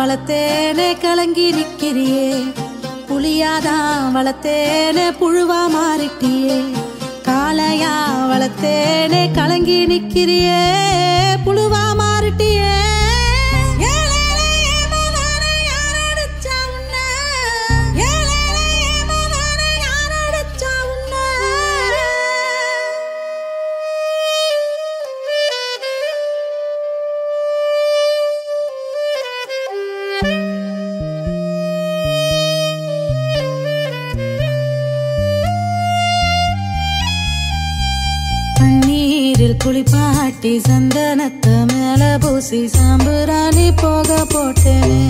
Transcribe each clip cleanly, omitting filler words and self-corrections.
வளத்தேனே கலங்கி நிக்கிறியே, புளியாதான் வளத்தேனே புழுவா மாறிட்டியே. காளையா வளத்தேனே கலங்கி நிக்கிறியே, புழுவா மாறிட்டியே. குளிப்பாட்டி சந்தனத்தை மேல பூசி சாம்புராணி போக போட்டேனே.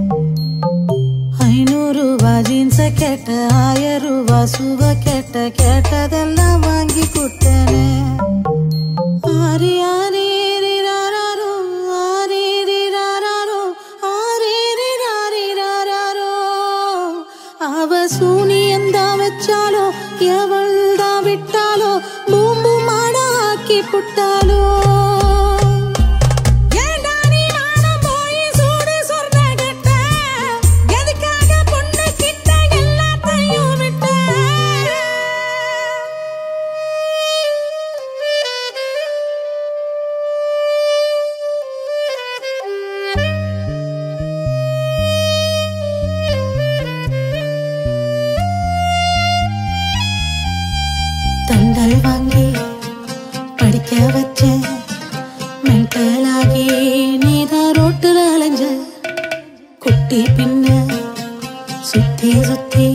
500 ரூபா ஜீன்ஸ கேட்ட, 1000 ரூபா சுவ கேட்ட, கேட்டதெல்லாம் வாங்கி கொடுத்தேனே. ஆரி ஆரி ராரோ, ஆரி ராரோ, ஆரி ராரோ. அவ சூனியந்தான் வச்சாலோ, எவள்தான் விட்டாலோ, பூம்பு மாடா ஆக்கி புட்டாலோ. தண்டல் வாங்கி படிக்க வச்ச, மென்டலாகி நீதான் ரோட்டுல அலைஞ்ச. குட்டி பின்ன சுத்தி சுத்தி